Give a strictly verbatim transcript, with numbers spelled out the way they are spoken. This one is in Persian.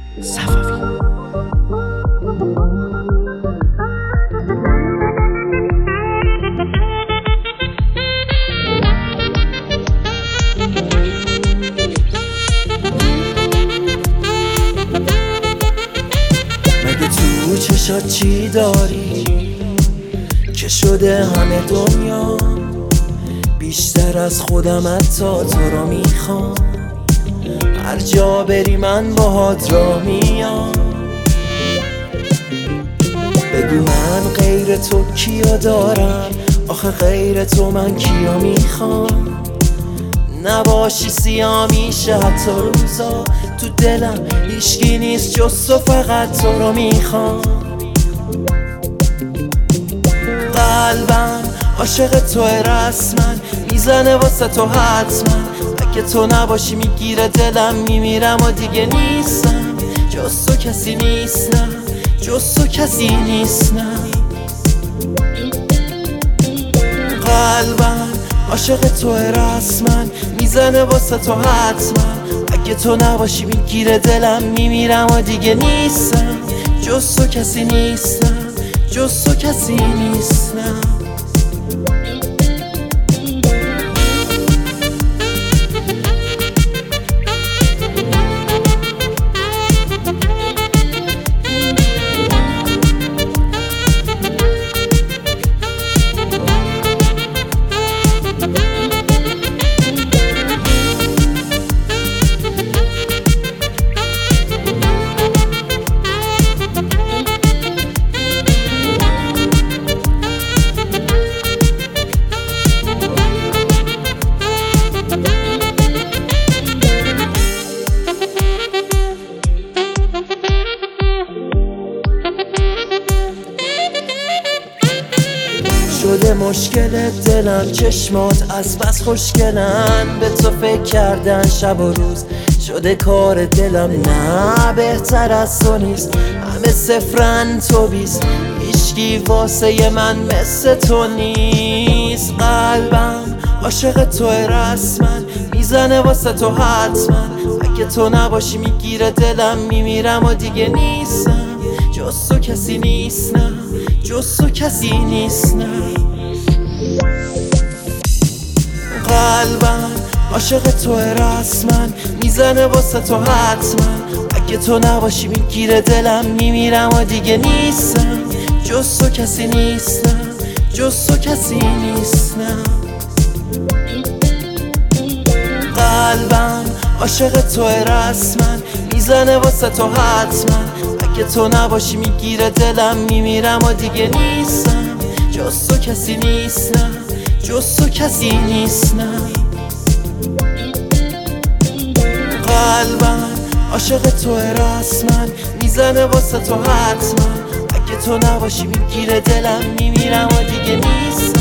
صفوی. مگه تو چشات چی داری که شده همه دنیا بیشتر از خودم، حتی تو رو میخوام. هر جا بری من باهات را میام. بگو من غیر تو کیا دارم، آخه غیر تو من کیا میخوام. نباشی سیاه میشه حتی روزا، تو دلم هیچکی نیست جز تو، فقط تو رو میخوام. قلبم عاشق توه رسما، میزنه واسه تو حتما. اگه تو نباشی میگیره دلم، میمیرم و دیگه نیستم. جز تو کسی نیستم، جز تو کسی نیستم. قلبم عاشق توه رسما، میزنه واسه تو حتما. اگه تو نباشی میگیره دلم، میمیرم و دیگه نیستم. جز تو کسی نیستم، جز تو کسی نیستم. شده مشکل دلم چشمات از بس خوشگلن، به تو فکر کردن شب و روز شده کار دلم. نه بهتر از تو نیست، همه صفرن تو بیست. هیچکی واسه من مثل تو نیست. قلبم عاشق توه رسما، میزنه واسه تو حتما. اگه تو نباشی میگیره دلم، میمیرم و دیگه نیستم. جز تو کسی نیستم، جز تو کسی نیستم. قلبم عاشق توه رسما، میزنه واسه تو حتما. اگه تو نباشی میگیره دلم، میمیرم و دیگه نیستم. جز تو کسی نیستم، جز تو کسی نیستم. قلبم عاشق توه رسما، میزنه واسه تو حتما. اگه تو نباشی میگیره دلم، میمیرم و دیگه نیستم. جز تو کسی نیستم، جز تو کسی نیستم. قلبم عاشق توه رسما، میزنه واسه تو حتما. اگه تو نباشی میگیره دلم، میمیرم و دیگه نیستم.